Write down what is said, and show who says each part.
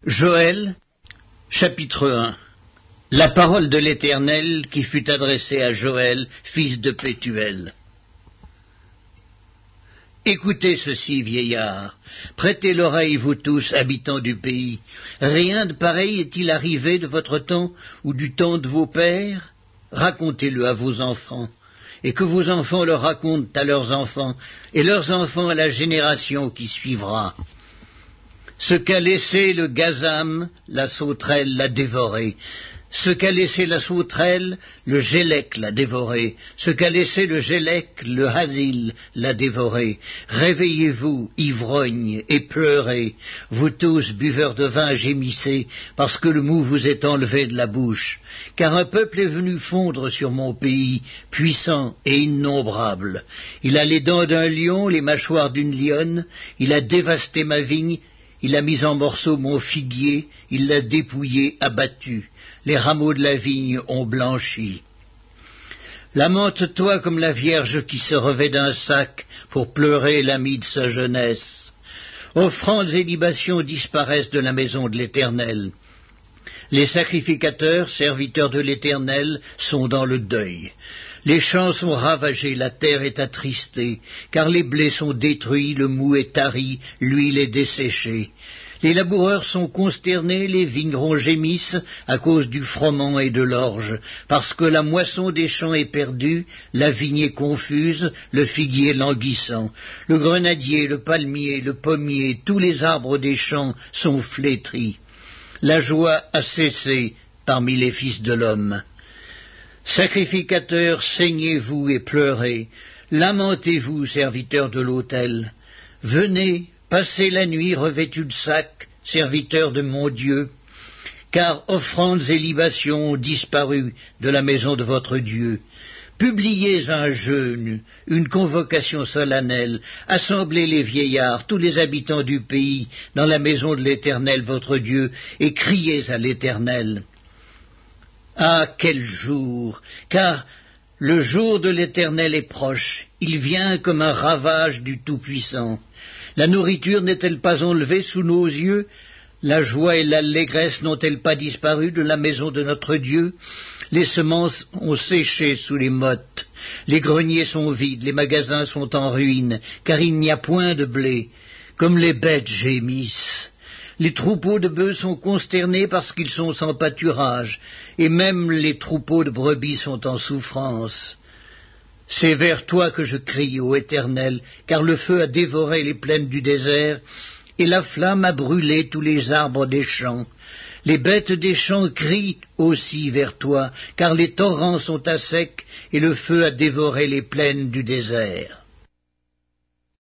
Speaker 1: Joël, chapitre 1. La parole de l'Éternel qui fut adressée à Joël, fils de Pétuel. Écoutez ceci, vieillards, prêtez l'oreille, vous tous, habitants du pays. Rien de pareil est-il arrivé de votre temps ou du temps de vos pères? Racontez-le à vos enfants, et que vos enfants le racontent à leurs enfants, et leurs enfants à la génération qui suivra. Ce qu'a laissé le gazam, la sauterelle l'a dévoré. Ce qu'a laissé la sauterelle, le gélec l'a dévoré. Ce qu'a laissé le gélec, le hasil l'a dévoré. Réveillez-vous, ivrognes, et pleurez, vous tous, buveurs de vin, gémissez, parce que le mou vous est enlevé de la bouche. Car un peuple est venu fondre sur mon pays, puissant et innombrable. Il a les dents d'un lion, les mâchoires d'une lionne, il a dévasté ma vigne, il a mis en morceaux mon figuier, il l'a dépouillé, abattu. Les rameaux de la vigne ont blanchi. Lamente-toi comme la vierge qui se revêt d'un sac pour pleurer l'ami de sa jeunesse. Offrandes et libations disparaissent de la maison de l'Éternel. Les sacrificateurs, serviteurs de l'Éternel, sont dans le deuil. Les champs sont ravagés, la terre est attristée, car les blés sont détruits, le mou est tari, l'huile est desséchée. Les laboureurs sont consternés, les vignerons gémissent à cause du froment et de l'orge, parce que la moisson des champs est perdue, la vigne est confuse, le figuier languissant. Le grenadier, le palmier, le pommier, tous les arbres des champs sont flétris. La joie a cessé parmi les fils de l'homme. Sacrificateurs, saignez-vous et pleurez. Lamentez-vous, serviteurs de l'autel. Venez, passez la nuit revêtus de sacs, serviteurs de mon Dieu, car offrandes et libations ont disparu de la maison de votre Dieu. Publiez un jeûne, une convocation solennelle, assemblez les vieillards, tous les habitants du pays, dans la maison de l'Éternel votre Dieu, et criez à l'Éternel. Ah, quel jour! Car le jour de l'Éternel est proche, il vient comme un ravage du Tout-Puissant. La nourriture n'est-elle pas enlevée sous nos yeux? La joie et l'allégresse n'ont-elles pas disparu de la maison de notre Dieu? Les semences ont séché sous les mottes, les greniers sont vides, les magasins sont en ruine, car il n'y a point de blé, comme les bêtes gémissent. Les troupeaux de bœufs sont consternés parce qu'ils sont sans pâturage, et même les troupeaux de brebis sont en souffrance. C'est vers toi que je crie, ô Éternel, car le feu a dévoré les plaines du désert, et la flamme a brûlé tous les arbres des champs. Les bêtes des champs crient aussi vers toi, car les torrents sont à sec, et le feu a dévoré les plaines du désert.